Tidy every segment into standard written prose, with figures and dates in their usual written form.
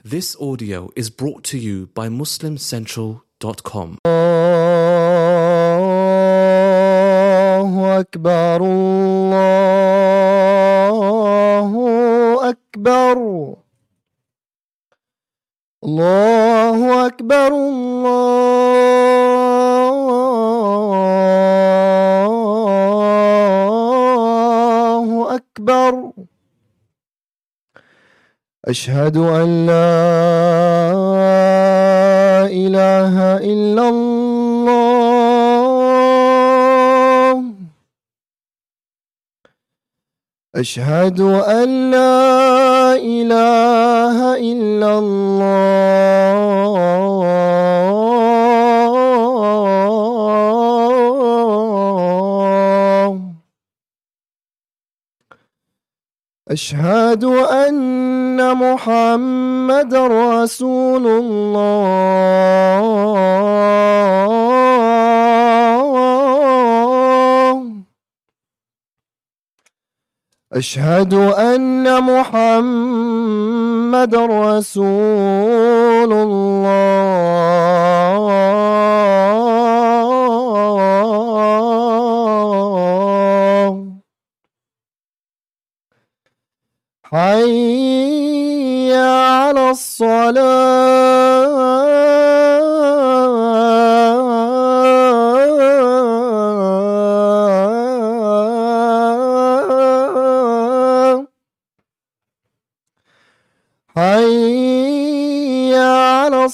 This audio is brought to you by MuslimCentral.com. الله أكبر الله أكبر الله أكبر الله أكبر أشهد أن لا إله إلا الله أشهد أن لا إله إلا الله أشهد أن محمد رسول الله أشهد أن محمد رسول الله حي على الصلاة حي على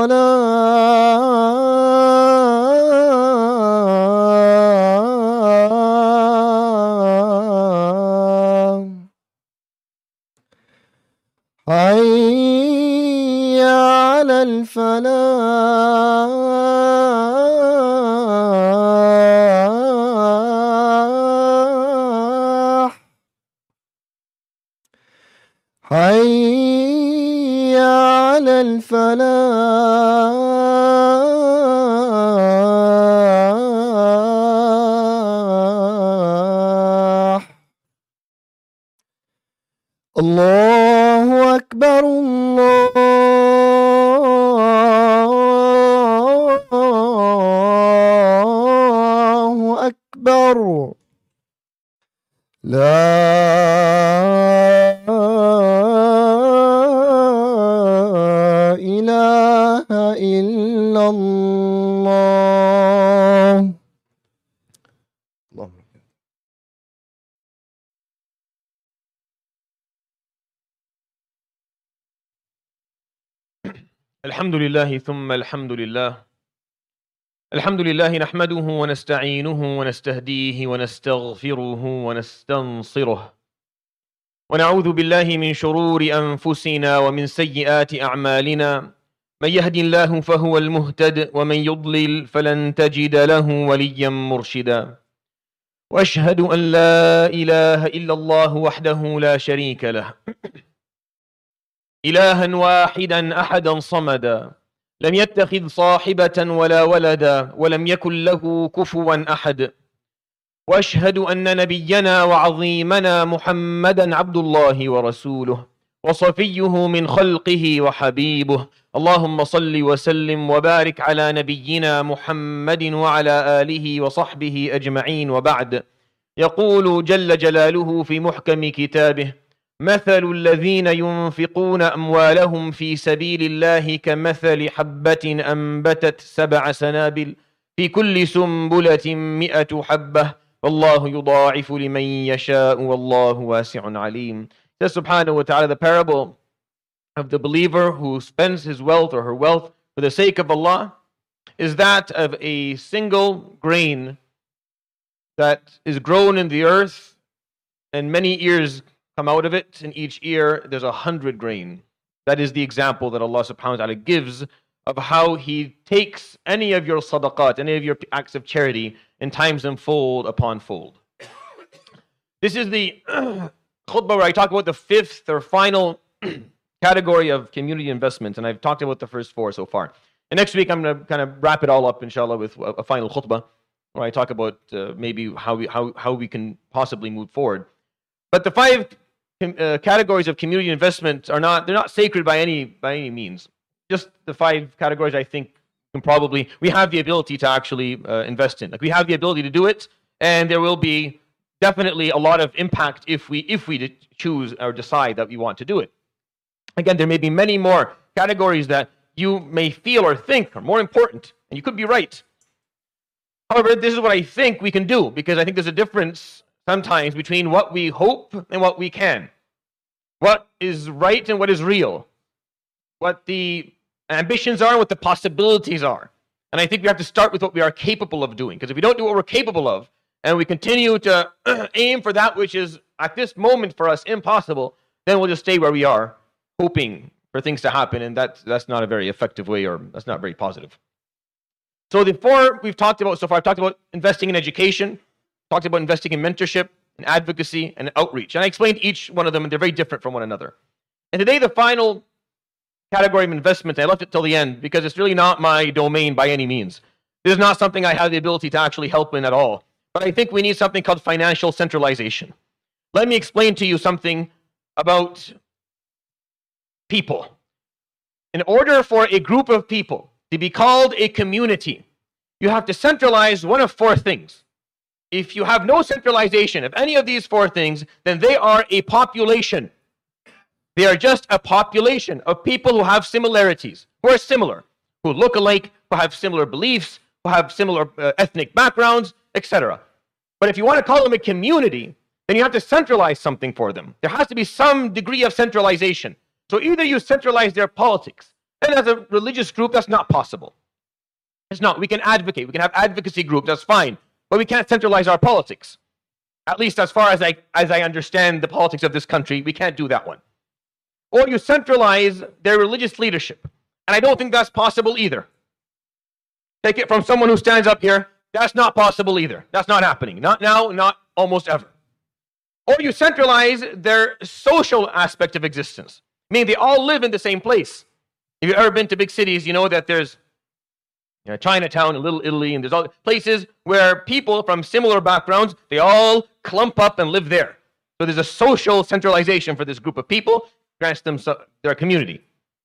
الصلاة حي على الفلاح حي على الفلاح الله أكبر الله أكبر لا إله إلا الله اللهم الحمد لله ثم الحمد لله الحمد لله نحمده ونستعينه ونستهديه ونستغفره ونستنصره ونعوذ بالله من شرور أنفسنا ومن سيئات أعمالنا من يهد الله فهو المهتد ومن يضلل فلن تجد له وليا مرشدا وأشهد أن لا إله إلا الله وحده لا شريك له إلها واحدا أحدا صمدا لم يتخذ صاحبة ولا ولدا ولم يكن له كفوا أحد وأشهد أن نبينا وعظيمنا محمدا عبد الله ورسوله وصفيه من خلقه وحبيبه اللهم صل وسلم وبارك على نبينا محمد وعلى آله وصحبه أجمعين وبعد يقول جل جلاله في محكم كتابه مثل الذين ينفقون أموالهم في سبيل الله كمثل حبة أنبتت 7 سنابل في كل سنبلة 100 حبة والله يضاعف لمن يشاء والله واسع عليم. Says subhanahu wa ta'ala, the parable of the believer who spends his wealth or her wealth for the sake of Allah is that of a single grain that is grown in the earth and many ears come out of it, and each ear there's 100 grain. That is the example that Allah subhanahu wa ta'ala gives of how He takes any of your sadaqat, any of your acts of charity, and times them fold upon fold. This is the khutbah where I talk about the 5th or final category of community investment, and I've talked about the first 4 so far. And next week I'm going to kind of wrap it all up, inshallah, with a final khutbah where I talk about maybe how we can possibly move forward. But the 5 categories of community investment they're not sacred by any means. Just the 5 categories I think we have the ability to actually invest in. Like, we have the ability to do it, and there will be definitely a lot of impact if we choose or decide that we want to do it. Again, there may be many more categories that you may feel or think are more important, and you could be right. However, this is what I think we can do, because I think there's a difference sometimes between what we hope and what we can. What is right and what is real. What the ambitions are and what the possibilities are. And I think we have to start with what we are capable of doing. Because if we don't do what we're capable of, and we continue to aim for that which is at this moment for us impossible, then we'll just stay where we are, hoping for things to happen, and that's not a very effective way, or that's not very positive. So the 4 we've talked about so far, I've talked about investing in education, talked about investing in mentorship, and advocacy, and outreach. And I explained each one of them, and they're very different from one another. And today, the final category of investment, I left it till the end because it's really not my domain by any means. This is not something I have the ability to actually help in at all. But I think we need something called financial centralization. Let me explain to you something about people. In order for a group of people to be called a community, you have to centralize one of 4 things. If you have no centralization of any of these 4 things, then they are a population. They are just a population of people who have similarities, who are similar, who look alike, who have similar beliefs, who have similar ethnic backgrounds, etc. But if you want to call them a community, then you have to centralize something for them. There has to be some degree of centralization. So either you centralize their politics, and as a religious group, that's not possible. It's not. We can advocate. We can have advocacy groups. That's fine. But we can't centralize our politics. At least as far as I understand the politics of this country, we can't do that one. Or you centralize their religious leadership. And I don't think that's possible either. Take it from someone who stands up here. That's not possible either. That's not happening. Not now, not almost ever. Or you centralize their social aspect of existence. Meaning they all live in the same place. If you've ever been to big cities, you know that there's Chinatown and Little Italy, and there's all places where people from similar backgrounds, they all clump up and live there. So there's a social centralization for this group of people, grants them their community.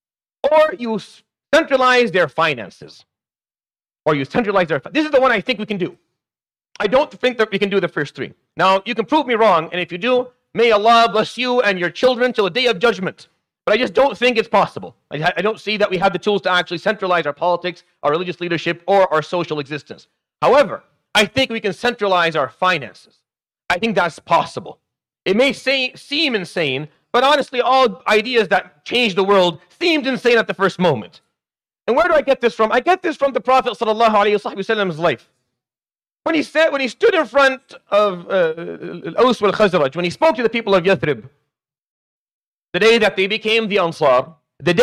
Or you centralize their finances. Or you centralize this is the one I think we can do. I don't think that we can do the first 3. Now, you can prove me wrong, and if you do, may Allah bless you and your children till the day of judgment. But I just don't think it's possible. I don't see that we have the tools to actually centralize our politics, our religious leadership, or our social existence. However, I think we can centralize our finances. I think that's possible. It may seem insane, but honestly, all ideas that change the world seemed insane at the first moment. And where do I get this from? I get this from the Prophet ﷺ's life. When he stood in front of Aus wal Khazraj, when he spoke to the people of Yathrib, the day that they became the Ansar, after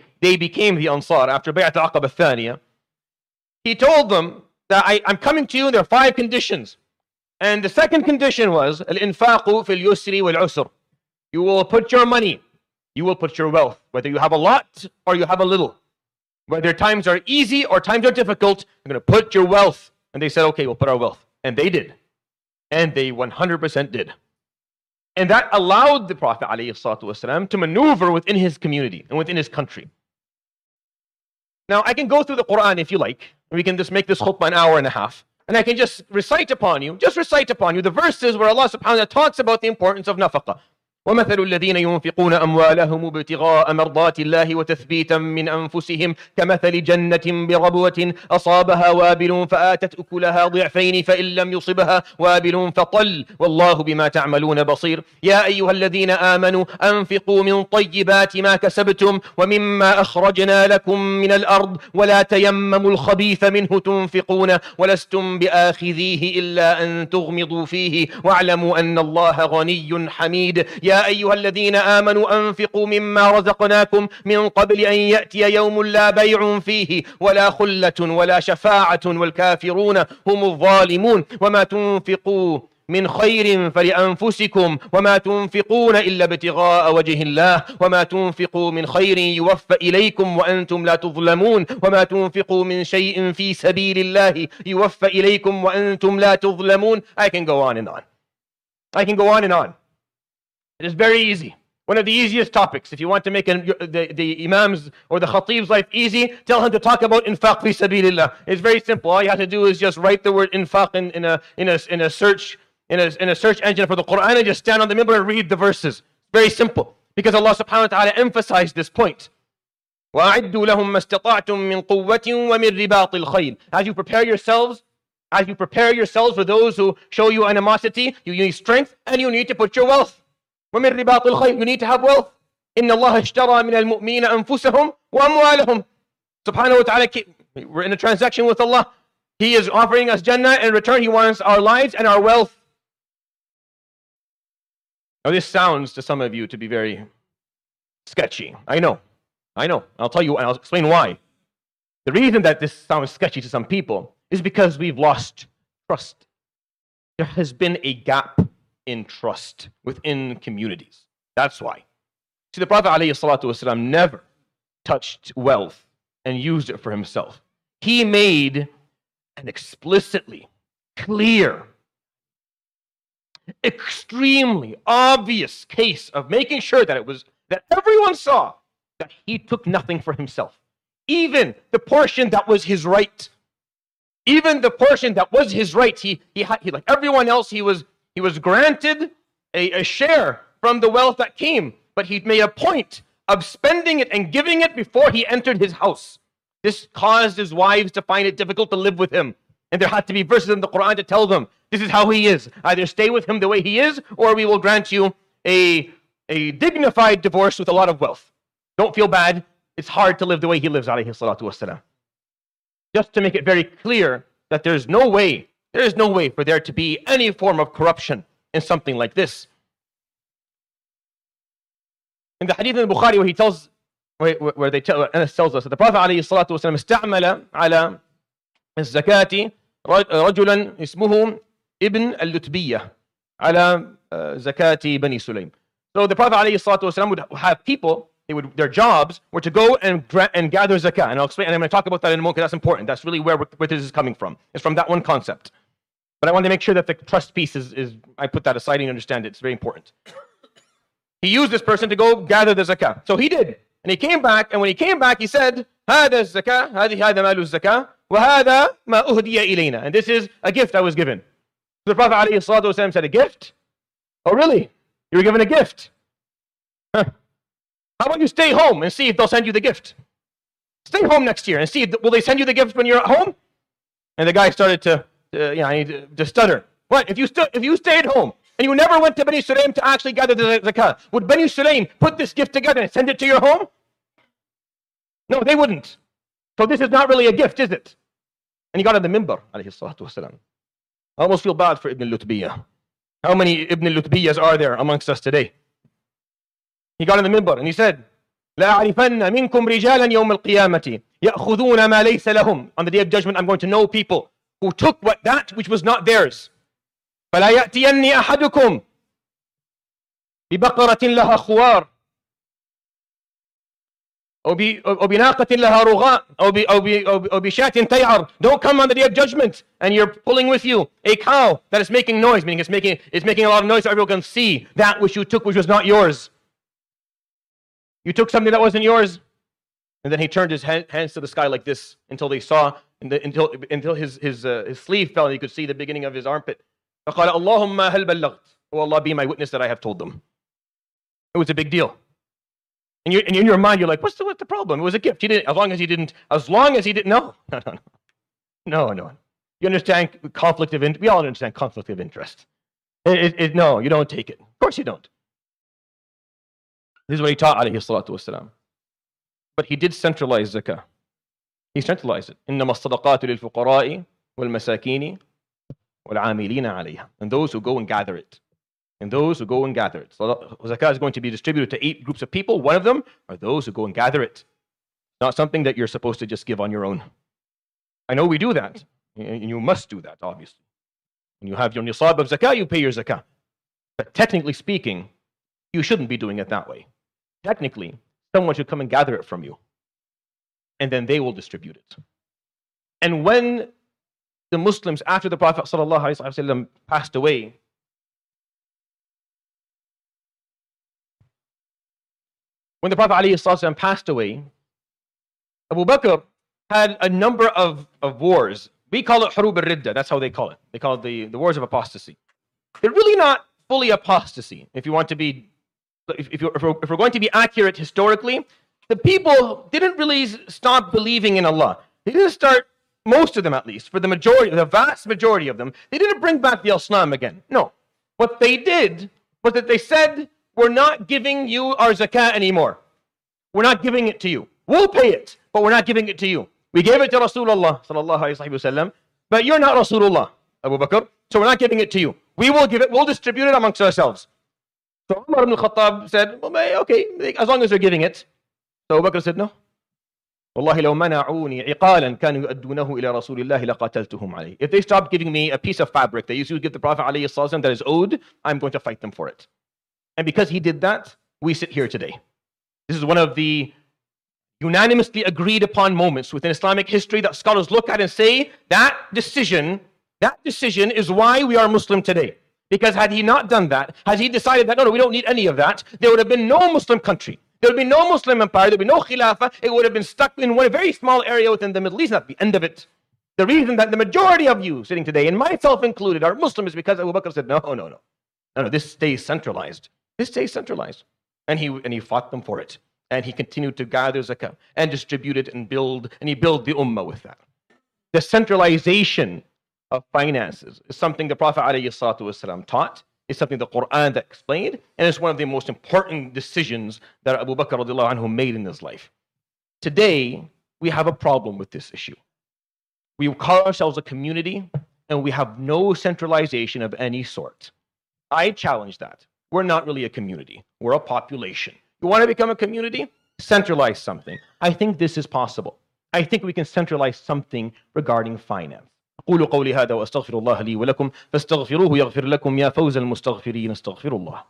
Bay'at Aqaba al-Thaniya, he told them that I'm coming to you, and there are 5 conditions. And the second condition was, al-infaqu fil yusri wal usr. You will put your money, you will put your wealth, whether you have a lot or you have a little. Whether times are easy or times are difficult, you're going to put your wealth. And they said, okay, we'll put our wealth. And they did. And they 100% did. And that allowed the Prophet ﷺ to maneuver within his community and within his country. Now, I can go through the Quran if you like. We can just make this khutbah an hour and a half. And I can just recite upon you the verses where Allah subhanahu wa ta'ala talks about the importance of nafaqah. ومثل الذين ينفقون أموالهم ابتغاء مرضات الله وتثبيتا من أنفسهم كمثل جنة بربوة أصابها وابل فآتت أكلها ضعفين فإن لم يصبها وابل فطل والله بما تعملون بصير يا أيها الذين آمنوا أنفقوا من طيبات ما كسبتم ومما أخرجنا لكم من الأرض ولا تيمموا الخبيث منه تنفقون ولستم بآخذيه إلا أن تغمضوا فيه واعلموا أن الله غني حميد يا أيها الذين آمنوا أنفقوا مما رزقناكم من قبل أن يأتي يوم لا بيع فيه ولا خلة ولا شفاعة والكافرون هم الظالمون وما تنفقوا من خير فلأنفسكم وما تنفقون إلا ابتغاء وجه الله وما تنفقوا من خير يوفى إليكم وأنتم لا تظلمون وما تنفقوا من شيء في سبيل الله يوفى إليكم وأنتم لا تظلمون. I can go on and on. It is very easy. One of the easiest topics. If you want to make the imam's or the khatib's life easy, tell him to talk about infaq fi sabilillah. It's very simple. All you have to do is just write the word infaq in a search engine for the Quran and just stand on the minbar and read the verses. Very simple. Because Allah subhanahu wa ta'ala emphasized this point. وَأَعِدُّوا لَهُمْ مَا اسْتَطَعْتُم مِّن قُوَّةٍ وَمِن رِّبَاطِ الْخَيْلِ. As you prepare yourselves for those who show you animosity, you need strength and you need to put your wealth. وَمِن رِّبَاطِ الْخَيْلِ. You need to have wealth. إِنَّ اللَّهَ اشْتَرَى مِنَ الْمُؤْمِنِينَ أَنفُسَهُمْ وَأَمْوَالَهُم. Subhanahu wa ta'ala, we're in a transaction with Allah. He is offering us Jannah, and in return He wants our lives and our wealth. Now this sounds to some of you to be very sketchy. I know. I'll tell you, and I'll explain why. The reason that this sounds sketchy to some people is because we've lost trust. There has been a gap in trust within communities. That's why. See, the Prophet ﷺ never touched wealth and used it for himself. He made an explicitly clear, extremely obvious case of making sure that everyone saw that he took nothing for himself. Even the portion that was his right. Even the portion that was his right, he like everyone else, he was granted a share from the wealth that came, but he made a point of spending it and giving it before he entered his house. This caused his wives to find it difficult to live with him. And there had to be verses in the Quran to tell them, this is how he is. Either stay with him the way he is, or we will grant you a dignified divorce with a lot of wealth. Don't feel bad. It's hard to live the way he lives, alayhi salatu wasalam. Just to make it very clear that there is no way for there to be any form of corruption in something like this. In the hadith in Bukhari where he tells, Anas tells us that the Prophet alayhi salatu wasalam استعمل على الزكاة رجلا اسمه ابن اللتبية على زكاة بني سليم. So the Prophet alayhi salatu wasalam would have people, their jobs were to go and gather zakah. And I'll explain, and I'm going to talk about that in a moment because that's important. That's really where this is coming from. It's from that one concept. But I want to make sure that the trust piece is I put that aside and understand it. It's very important. He used this person to go gather the zakah. So he did. And he came back, and when he came back, he said, هذا الزكاة هذا مال الزكاة وهذا ما أهدي إلينا. And this is a gift I was given. So the Prophet alayhi salatu wasalam said, a gift? Oh really? You were given a gift? Huh. How about you stay home and see if they'll send you the gift? Stay home next year and see, will they send you the gift when you're at home? And the guy started to stutter. What? If you stayed home and you never went to Bani Sulaim to actually gather the zakah, would Bani Sulaim put this gift together and send it to your home? No, they wouldn't. So this is not really a gift, is it? And he got on the minbar, alayhi salatu wasalam. I almost feel bad for Ibn al-Lutbiyah. How many Ibn al-Lutbiyahs are there amongst us today? He got on the minbar and he said, لا أعرفن منكم رجالا يوم القيامة يأخذون ما ليس لهم. On the day of judgment, I'm going to know people who took that which was not theirs. فلا يأتيني أحدكم ببقرة لها خوار أو بناقة لها رغاء أو بشاة تيعر. Don't come on the day of judgment and you're pulling with you a cow that is making noise, meaning it's making a lot of noise so everyone can see that which you took which was not yours. You took something that wasn't yours. And then he turned his hands to the sky like this until they saw, until his sleeve fell and he could see the beginning of his armpit. فقال اللهم هل بلغت. Oh Allah, be my witness that I have told them. It was a big deal. And in your mind, you're like, what's the problem? It was a gift. As long as he didn't, no. You understand conflict of interest? We all understand conflict of interest. No, you don't take it. Of course you don't. This is what he taught, alayhi salatu wasalam. But he did centralize zakah. He centralized it. إنما الصدقات للفقراء والمساكين والعاملين عليها. And those who go and gather it. So zakah is going to be distributed to 8 groups of people. One of them are those who go and gather it. Not something that you're supposed to just give on your own. I know we do that. And you must do that, obviously. When you have your nisab of zakah, you pay your zakah. But technically speaking, you shouldn't be doing it that way. Technically, someone should come and gather it from you. And then they will distribute it. And when the Muslims, after the Prophet ﷺ passed away, When the Prophet ﷺ passed away, Abu Bakr had a number of wars. We call it Hurub al-Ridda. That's how they call it. They call it the wars of apostasy. They're really not fully apostasy. If we're going to be accurate historically, the people didn't really stop believing in Allah. They didn't start, most of them at least, for the majority, the vast majority of them, they didn't bring back the Islam again. No. What they did was that they said, we're not giving you our zakah anymore. We're not giving it to you. We'll pay it, but we're not giving it to you. We gave it to Rasulullah sallallahu alayhi wa sallam, but you're not Rasulullah, Abu Bakr, so we're not giving it to you. We will give it, we'll distribute it amongst ourselves. So Umar ibn al-Khattab said, well, okay, as long as they're giving it. So Abu Bakr said, no. والله لو منعوني عقالا كانوا يؤدونه إلى رسول الله لقاتلتهم عليه. If they stopped giving me a piece of fabric they used to give the Prophet عليه الصلاة والسلام that is owed, I'm going to fight them for it. And because he did that, we sit here today. This is one of the unanimously agreed upon moments within Islamic history that scholars look at and say that decision is why we are Muslim today. Because had he not done that, had he decided that, no, we don't need any of that, there would have been no Muslim country. There would be no Muslim empire, there would be no Khilafah, it would have been stuck in one very small area within the Middle East, not the end of it. The reason that the majority of you sitting today, and myself included, are Muslim is because Abu Bakr said, no, this stays centralized. This stays centralized. And he fought them for it. And he continued to gather zakah and distribute it and he built the ummah with that. The centralization of finances is something the Prophet ﷺ taught. It's something the Quran that explained, and it's one of the most important decisions that Abu Bakr radiallahu anhu made in his life. Today, we have a problem with this issue. We call ourselves a community, and we have no centralization of any sort. I challenge that. We're not really a community. We're a population. You want to become a community? Centralize something. I think this is possible. I think we can centralize something regarding finance. أقول قولي هذا وأستغفر الله لي ولكم فاستغفروه يغفر لكم يا فوز المستغفرين استغفر الله.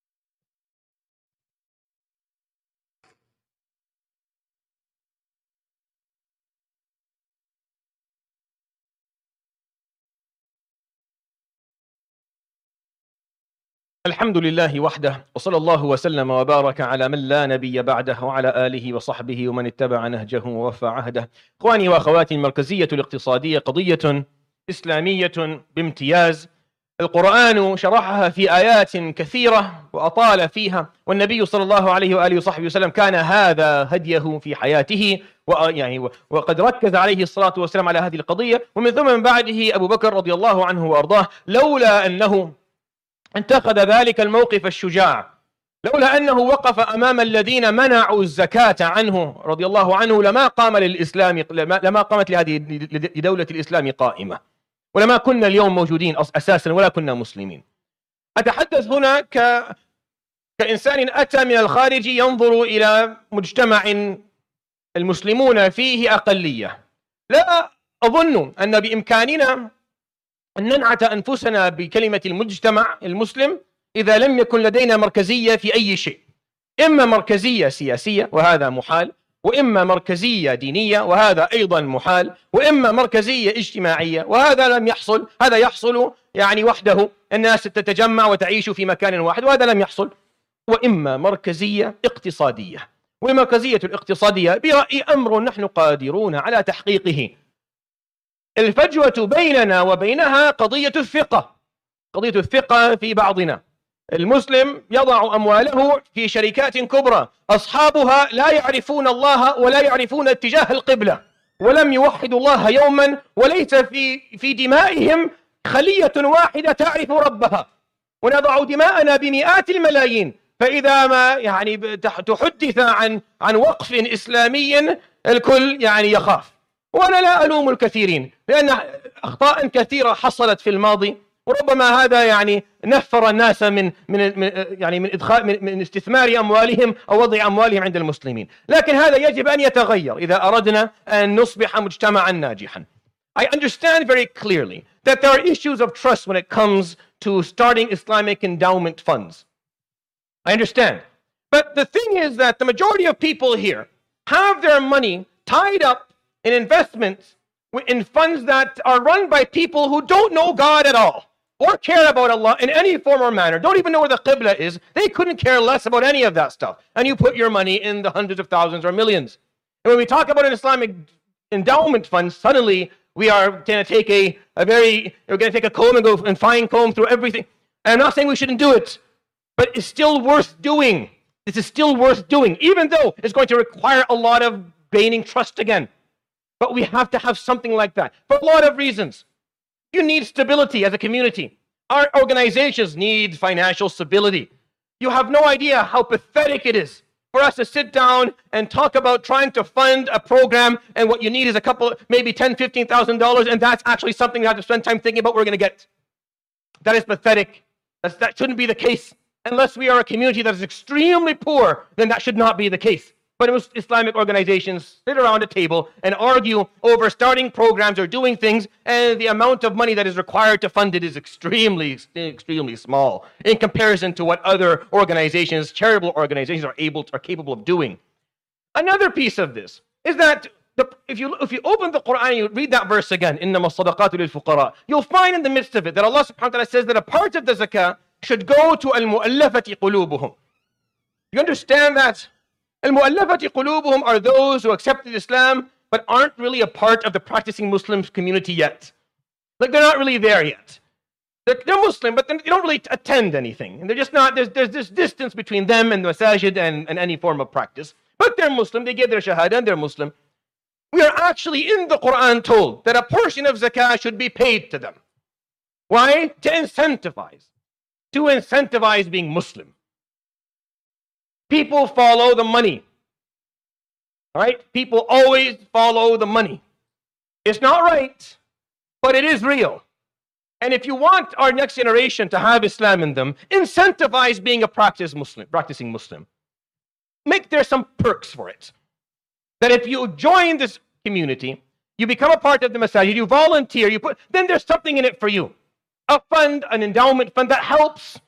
الحمد لله وحده وصلى الله وسلم وبارك على من لا نبي بعده وعلى آله وصحبه ومن اتبع نهجه ووفى عهده. إخواني وأخواتي، المركزية الاقتصادية قضية إسلامية بامتياز. القرآن شرحها في آيات كثيرة وأطال فيها، والنبي صلى الله عليه وآله وصحبه وسلم كان هذا هديه في حياته، وقد ركز عليه الصلاة والسلام على هذه القضية. ومن ثم من بعده أبو بكر رضي الله عنه وأرضاه، لولا أنه اتخذ ذلك الموقف الشجاع، لولا أنه وقف أمام الذين منعوا الزكاة عنه رضي الله عنه، لما قامت لهذه لدولة الإسلام قائمة، ولما كنا اليوم موجودين أساسا ولا كنا مسلمين. أتحدث هنا كإنسان أتى من الخارج ينظر إلى مجتمع المسلمون فيه أقلية. لا أظن أن بإمكاننا أن ننعت أنفسنا بكلمة المجتمع المسلم إذا لم يكن لدينا مركزية في أي شيء، إما مركزية سياسية وهذا محال، وإما مركزية دينية وهذا أيضا محال، وإما مركزية اجتماعية وهذا لم يحصل. هذا يحصل يعني وحده، الناس تتجمع وتعيش في مكان واحد وهذا لم يحصل. وإما مركزية اقتصادية، والمركزية الاقتصادية برأيي أمر نحن قادرون على تحقيقه. الفجوة بيننا وبينها قضية الثقة، قضية الثقة في بعضنا. المسلم يضع أمواله في شركات كبرى، أصحابها لا يعرفون الله ولا يعرفون اتجاه القبلة، ولم يوحدوا الله يوما، وليس في دمائهم خلية واحدة تعرف ربها، ونضع دماءنا بمئات الملايين. فإذا ما يعني تحدث عن وقف إسلامي الكل يعني يخاف. وأنا لا ألوم الكثيرين، لأن أخطاء كثيرة حصلت في الماضي، وربما هذا يعني نفر الناس من استثمار أموالهم أو وضع أموالهم عند المسلمين. لكن هذا يجب أن يتغير إذا أردنا أن نصبح مجتمعا ناجحا. I understand very clearly that there are issues of trust when it comes to starting Islamic endowment funds. I understand. But the thing is that the majority of people here have their money tied up in investments in funds that are run by people who don't know God at all. or care about Allah in any form or manner, don't even know where the Qibla is, they couldn't care less about any of that stuff. And you put your money in the hundreds of thousands or millions. And when we talk about an Islamic endowment fund, suddenly we are going to take we're going to take a comb and go and fine comb through everything. And I'm not saying we shouldn't do it, but it's still worth doing. This is still worth doing, even though it's going to require a lot of gaining trust again. But we have to have something like that for a lot of reasons. You need stability as a community. Our organizations need financial stability. You have no idea how pathetic it is for us to sit down and talk about trying to fund a program, and what you need is a couple, maybe $10,000, $15,000, and that's actually something you have to spend time thinking about what we're going to get. That is pathetic. That shouldn't be the case. Unless we are a community that is extremely poor, then that should not be the case. But most Islamic organizations sit around a table and argue over starting programs or doing things, and the amount of money that is required to fund it is extremely, extremely small in comparison to what other organizations, charitable organizations, are capable of doing. Another piece of this is that if you open the Quran and you read that verse again, إِنَّمَا الصَّدَقَاتُ لِلْفُقَرَاءِ, you'll find in the midst of it that Allah subhanahu wa ta'ala says that a part of the zakah should go to al-mu'allafati qulubuhum. You understand that? Al-mu'allafati qulubuhum are those who accepted Islam but aren't really a part of the practicing Muslim community yet. Like, they're not really there yet. They're Muslim, but they don't really attend anything. And they're just not, there's this distance between them and the masajid and any form of practice. But they're Muslim, they give their shahada and they're Muslim. We are actually in the Quran told that a portion of zakah should be paid to them. Why? To incentivize being Muslim. People follow the money. All right? People always follow the money. It's not right, but it is real. And if you want our next generation to have Islam in them, incentivize being a practicing Muslim. Make there some perks for it. That if you join this community, you become a part of the masajid, you volunteer, then there's something in it for you. A fund, an endowment fund that helps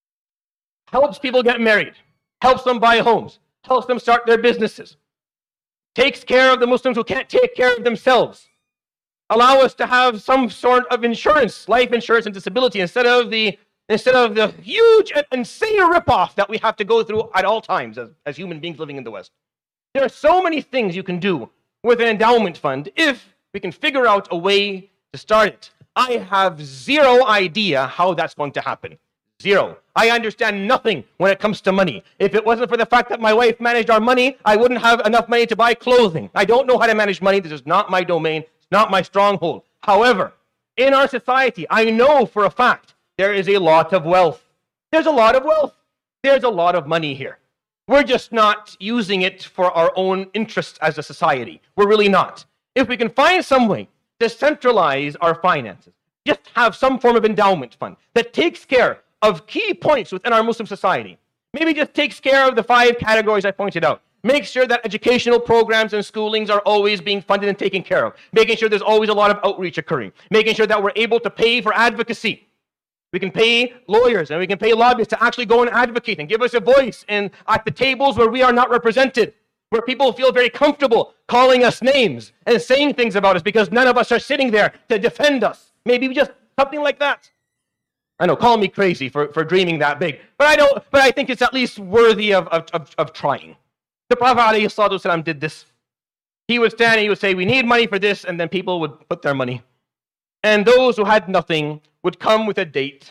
people get married, helps them buy homes, helps them start their businesses, takes care of the Muslims who can't take care of themselves, allow us to have some sort of insurance, life insurance and disability, instead of the huge and insane ripoff that we have to go through at all times as human beings living in the West. There are so many things you can do with an endowment fund if we can figure out a way to start it. I have zero idea how that's going to happen. Zero. I understand nothing when it comes to money. If it wasn't for the fact that my wife managed our money, I wouldn't have enough money to buy clothing. I don't know how to manage money. This is not my domain. It's not my stronghold. However, in our society, I know for a fact there is a lot of wealth. There's a lot of wealth. There's a lot of money here. We're just not using it for our own interests as a society. We're really not. If we can find some way to centralize our finances, just have some form of endowment fund that takes care of key points within our Muslim society. Maybe just takes care of the 5 categories I pointed out. Make sure that educational programs and schoolings are always being funded and taken care of. Making sure there's always a lot of outreach occurring. Making sure that we're able to pay for advocacy. We can pay lawyers and we can pay lobbyists to actually go and advocate and give us a voice at the tables where we are not represented, where people feel very comfortable calling us names and saying things about us because none of us are sitting there to defend us. Maybe just something like that. I know, call me crazy for dreaming that big, but I think it's at least worthy of trying. The Prophet ﷺ did this. He would stand and he would say, we need money for this, and then people would put their money. And those who had nothing would come with a date.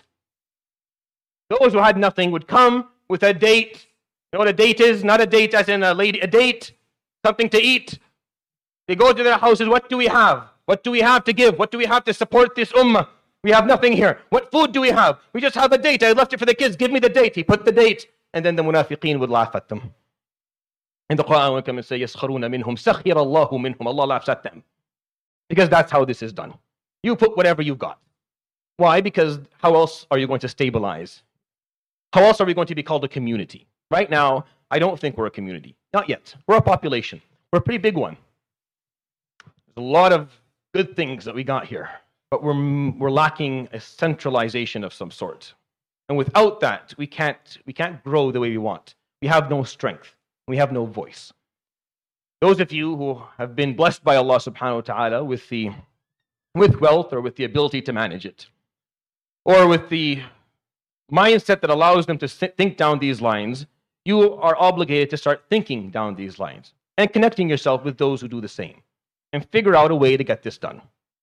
Those who had nothing would come with a date. You know what a date is? Not a date as in a lady, a date, something to eat. They go to their houses, what do we have? What do we have to give? What do we have to support this ummah? We have nothing here. What food do we have? We just have a date. I left it for the kids. Give me the date. He put the date. And then the munafiqeen would laugh at them. In the Quran, we come and say, يَسْخَرُونَ مِنْهُمْ سَخِرَ اللَّهُ مِنْهُمْ. Allah laughs at them. Because that's how this is done. You put whatever you've got. Why? Because how else are you going to stabilize? How else are we going to be called a community? Right now, I don't think we're a community. Not yet. We're a population. We're a pretty big one. There's a lot of good things that we got here. But we're lacking a centralization of some sort. And without that, we can't grow the way we want. We have no strength. We have no voice. Those of you who have been blessed by Allah subhanahu wa ta'ala with wealth or with the ability to manage it, or with the mindset that allows them to think down these lines, you are obligated to start thinking down these lines and connecting yourself with those who do the same and figure out a way to get this done.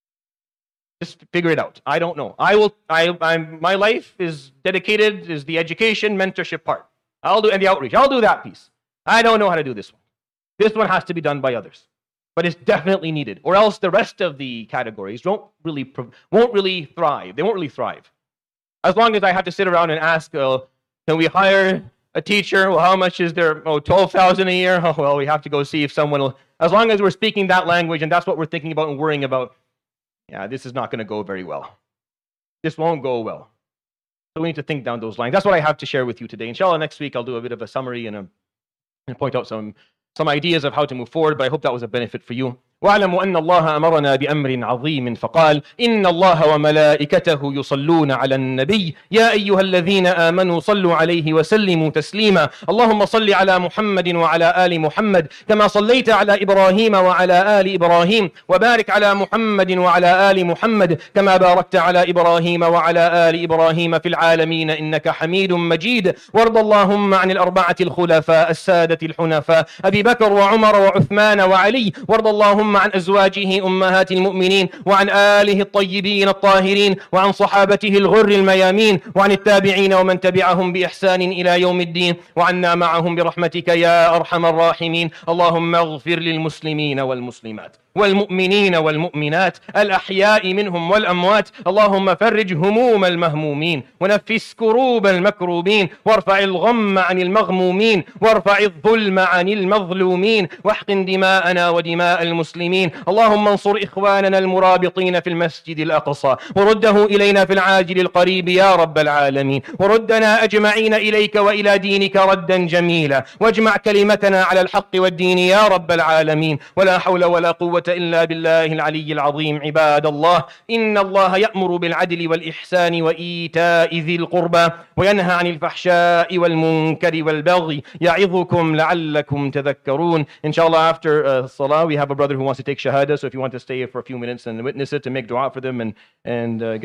Just figure it out. I don't know. My life is dedicated, is the education, mentorship part. And the outreach. I'll do that piece. I don't know how to do this one. This one has to be done by others. But it's definitely needed. Or else the rest of the categories won't really thrive. They won't really thrive. As long as I have to sit around and ask, can we hire a teacher? Well, how much is there? Oh, $12,000 a year? Oh, well, we have to go see if someone will. As long as we're speaking that language and that's what we're thinking about and worrying about, yeah, this is not going to go very well. This won't go well. So we need to think down those lines. That's what I have to share with you today. Inshallah, next week I'll do a bit of a summary and point out some ideas of how to move forward, but I hope that was a benefit for you. واعلموا أن الله أمرنا بأمر عظيم فقال إن الله وملائكته يصلون على النبي يا أيها الذين آمنوا صلوا عليه وسلموا تسليما اللهم صل على محمد وعلى آل محمد كما صليت على إبراهيم وعلى آل إبراهيم وبارك على محمد وعلى آل محمد كما باركت على إبراهيم وعلى آل إبراهيم في العالمين إنك حميد مجيد وارض اللهم عن الأربعة الخلفاء السادة الحنفاء أبي بكر وعمر وعثمان وعلي وارض اللهم عن أزواجه أمهات المؤمنين وعن آله الطيبين الطاهرين وعن صحابته الغر الميامين وعن التابعين ومن تبعهم بإحسان إلى يوم الدين وعنا معهم برحمتك يا أرحم الراحمين اللهم اغفر للمسلمين والمسلمات والمؤمنين والمؤمنات الأحياء منهم والأموات اللهم فرج هموم المهمومين ونفس كروب المكروبين وارفع الغم عن المغمومين وارفع الظلم عن المظلومين واحقن دماءنا ودماء المسلمين اللهم انصر إخواننا المرابطين في المسجد الأقصى ورده إلينا في العاجل القريب يا رب العالمين وردنا أجمعين إليك وإلى دينك ردا جميلا واجمع كلمتنا على الحق والدين يا رب العالمين ولا حول ولا قوة إلا بالله العلي العظيم عباد الله إن الله يأمر بالعدل والإحسان وإيتاء ذي القربى وينهى عن الفحشاء والمنكر والبغي يعظكم لعلكم تذكرون. Inshallah, after Salah we have a brother who wants to take Shahada, so if you want to stay for a few minutes and witness it to make dua for them and